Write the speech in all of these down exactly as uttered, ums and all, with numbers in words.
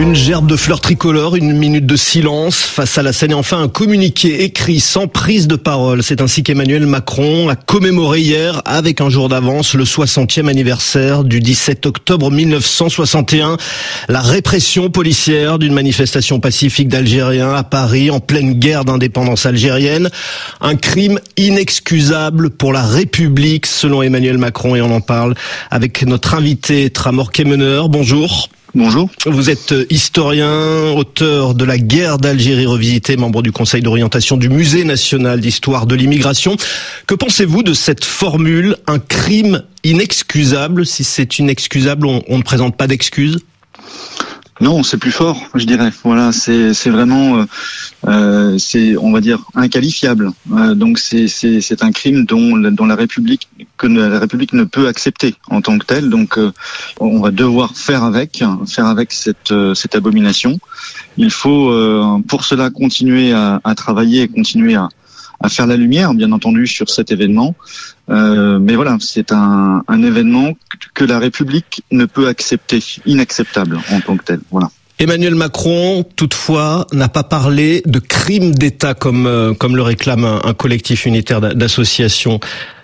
Une gerbe de fleurs tricolores, une minute de silence face à la scène et enfin un communiqué écrit sans prise de parole. C'est ainsi qu'Emmanuel Macron a commémoré hier, avec un jour d'avance, le soixantième anniversaire du dix-sept octobre mille neuf cent soixante et un. La répression policière d'une manifestation pacifique d'Algériens à Paris en pleine guerre d'indépendance algérienne. Un crime inexcusable pour la République, selon Emmanuel Macron, et on en parle avec notre invité Tramor Kemener. Bonjour. Bonjour. Vous êtes historien, auteur de La guerre d'Algérie revisitée, membre du Conseil d'orientation du Musée national d'histoire de l'immigration. Que pensez-vous de cette formule, un crime inexcusable? Si c'est inexcusable, on, on ne présente pas d'excuses? Non, c'est plus fort, je dirais. Voilà, c'est c'est vraiment, euh, euh, c'est on va dire inqualifiable. Euh, donc c'est c'est c'est un crime dont dont la République que la République ne peut accepter en tant que tel. Donc euh, on va devoir faire avec, faire avec cette euh, cette abomination. Il faut euh, pour cela continuer à, à travailler, et continuer à à faire la lumière, bien entendu, sur cet événement. Euh, mais voilà, c'est un, un événement que la République ne peut accepter, inacceptable en tant que tel. Voilà. Emmanuel Macron, toutefois, n'a pas parlé de crime d'État comme euh, comme le réclame un, un collectif unitaire d'associations.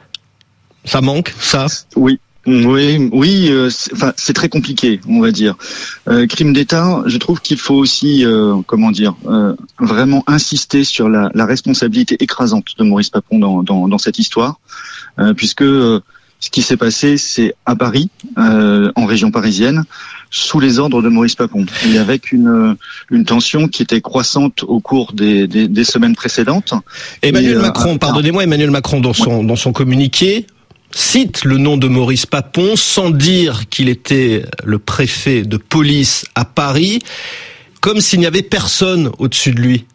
Ça manque, ça? Oui. Oui, oui, euh, c'est, enfin, c'est très compliqué, on va dire. Euh, crime d'État, je trouve qu'il faut aussi, euh, comment dire, euh, vraiment insister sur la, la responsabilité écrasante de Maurice Papon dans, dans, dans cette histoire, euh, puisque euh, ce qui s'est passé, c'est à Paris, euh, en région parisienne, sous les ordres de Maurice Papon, et avec une une tension qui était croissante au cours des des, des semaines précédentes. Emmanuel et, Macron, euh, pardonnez-moi, Emmanuel Macron dans son ouais. dans son communiqué cite le nom de Maurice Papon sans dire qu'il était le préfet de police à Paris, comme s'il n'y avait personne au-dessus de lui.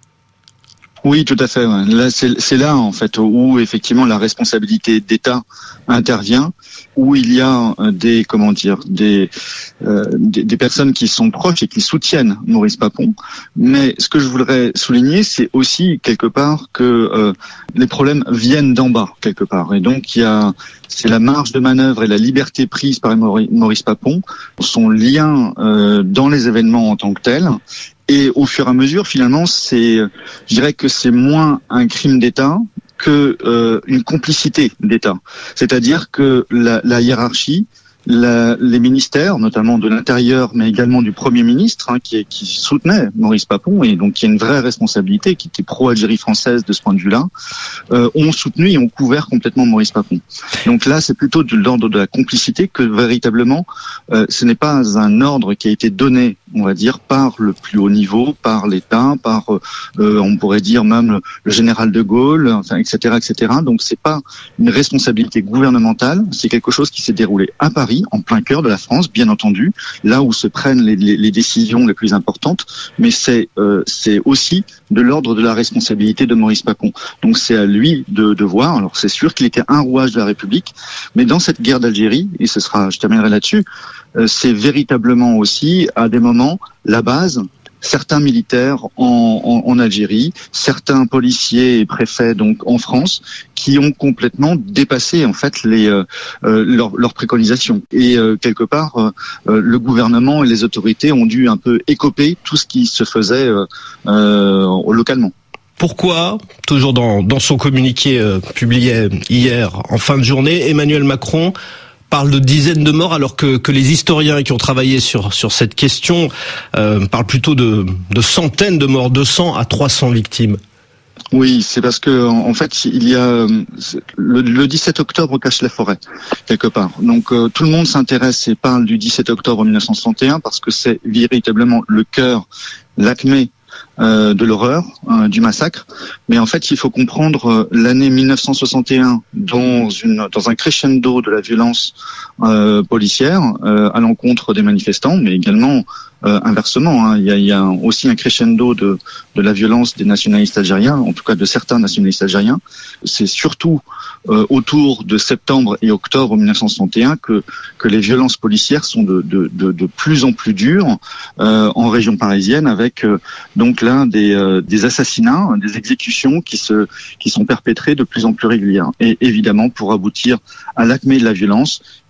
Oui, tout à fait. Ouais. Là, c'est, c'est là en fait où effectivement la responsabilité d'État intervient, où il y a des comment dire des, euh, des des personnes qui sont proches et qui soutiennent Maurice Papon. Mais ce que je voudrais souligner, c'est aussi quelque part que euh, les problèmes viennent d'en bas quelque part, et donc il y a c'est la marge de manœuvre et la liberté prise par Maurice Papon, son lien euh, dans les événements en tant que tel. Et au fur et à mesure, finalement, c'est, je dirais que c'est moins un crime d'État que euh, une complicité d'État. C'est-à-dire que la, la hiérarchie, la, les ministères, notamment de l'Intérieur, mais également du Premier ministre, hein, qui, qui soutenait Maurice Papon, et donc qui a une vraie responsabilité, qui était pro-Algérie française de ce point de vue-là, euh, ont soutenu et ont couvert complètement Maurice Papon. Donc là, c'est plutôt de l'ordre de la complicité que véritablement, euh, ce n'est pas un ordre qui a été donné, on va dire, par le plus haut niveau, par l'État, par, euh, on pourrait dire même le général de Gaulle, enfin, et cetera, et cetera. Donc c'est pas une responsabilité gouvernementale, c'est quelque chose qui s'est déroulé à Paris, en plein cœur de la France, bien entendu, là où se prennent les, les, les décisions les plus importantes, mais c'est euh, c'est aussi de l'ordre de la responsabilité de Maurice Papon. Donc c'est à lui de, de voir. Alors c'est sûr qu'il était un rouage de la République, mais dans cette guerre d'Algérie, et ce sera, je terminerai là-dessus, euh, c'est véritablement aussi à des moments la base. Certains militaires en, en, en Algérie, certains policiers et préfets donc en France, qui ont complètement dépassé en fait les euh, leurs leur préconisations. Et euh, quelque part, euh, le gouvernement et les autorités ont dû un peu écoper tout ce qui se faisait euh, euh, localement. Pourquoi, toujours dans, dans son communiqué euh, publié hier en fin de journée, Emmanuel Macron parle de dizaines de morts alors que, que les historiens qui ont travaillé sur, sur cette question euh, parlent plutôt de, de centaines de morts, deux cents à trois cents victimes? Oui, c'est parce que en fait il y a le, le dix-sept octobre cache la forêt quelque part. Donc euh, tout le monde s'intéresse et parle du dix-sept octobre mille neuf cent soixante et un parce que c'est véritablement le cœur, l'acmé Euh, de l'horreur, euh, du massacre. Mais en fait, il faut comprendre euh, l'année mille neuf cent soixante et un dans une dans un crescendo de la violence euh, policière euh, à l'encontre des manifestants, mais également euh, inversement. Hein, il y a, il y a aussi un crescendo de de la violence des nationalistes algériens, en tout cas de certains nationalistes algériens. C'est surtout euh, autour de septembre et octobre mille neuf cent soixante et un que que les violences policières sont de de de, de plus en plus dures euh, en région parisienne, avec euh, donc là des euh, des assassinats, des exécutions qui se qui sont perpétrées de plus en plus régulières. Et évidemment pour aboutir à l'acmé de la violence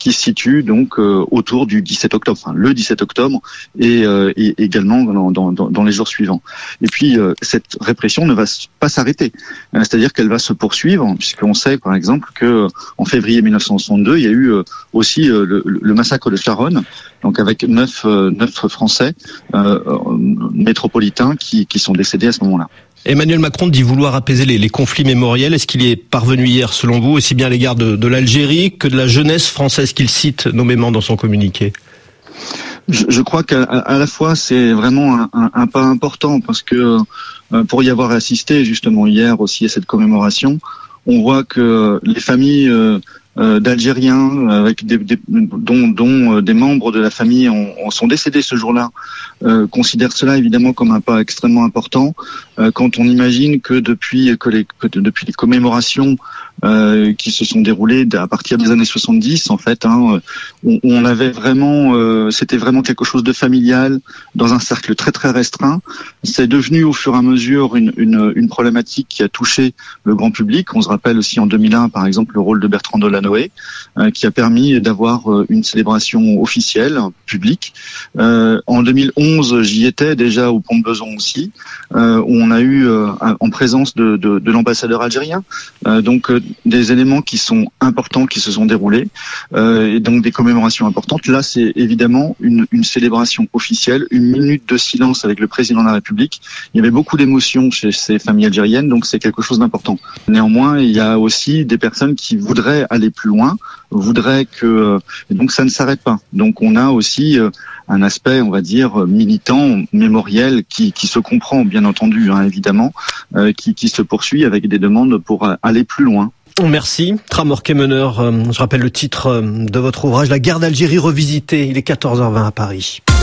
qui se situe donc euh, autour du dix-sept octobre, enfin le dix-sept octobre et, euh, et également dans, dans, dans les jours suivants. Et puis euh, cette répression ne va pas s'arrêter, euh, c'est-à-dire qu'elle va se poursuivre, puisqu'on sait par exemple que en février mille neuf cent soixante-deux, il y a eu euh, aussi euh, le, le massacre de Charonne, donc avec neuf, euh, neuf Français euh, métropolitains qui, qui sont décédés à ce moment-là. Emmanuel Macron dit vouloir apaiser les, les conflits mémoriels. Est-ce qu'il y est parvenu hier, selon vous, aussi bien à l'égard de, de l'Algérie que de la jeunesse française qu'il cite nommément dans son communiqué ? Je, je crois qu'à à la fois c'est vraiment un, un, un pas important, parce que euh, pour y avoir assisté justement hier aussi à cette commémoration, on voit que les familles euh, euh, d'Algériens avec des, des, dont, dont euh, des membres de la famille ont, ont, sont décédés ce jour-là euh, considèrent cela évidemment comme un pas extrêmement important euh, quand on imagine que depuis que les que depuis les commémorations euh, qui se sont déroulées à partir des années soixante-dix en fait hein, on, on avait vraiment euh, c'était vraiment quelque chose de familial dans un cercle très très restreint. C'est devenu au fur et à mesure une, une, une problématique qui a touché le grand public. On se rappelle aussi en deux mille un par exemple le rôle de Bertrand Delanoë euh, qui a permis d'avoir euh, une célébration officielle publique. Euh, en deux mille onze j'y étais déjà au Pont de Beson aussi euh, où on a eu euh, en présence de, de, de l'ambassadeur algérien euh, donc euh, des éléments qui sont importants qui se sont déroulés euh, et donc des commémorations importantes. Là c'est évidemment une, une célébration officielle, une minute de silence avec le président de la République. Il y avait beaucoup d'émotions chez ces familles algériennes, donc c'est quelque chose d'important. Néanmoins, il y a aussi des personnes qui voudraient aller plus loin, voudraient que... Et donc ça ne s'arrête pas. Donc on a aussi un aspect, on va dire, militant, mémoriel, qui, qui se comprend, bien entendu, hein, évidemment, euh, qui, qui se poursuit avec des demandes pour aller plus loin. Merci. Tramor Kemener, je rappelle le titre de votre ouvrage, La guerre d'Algérie revisitée. Il est quatorze heures vingt à Paris.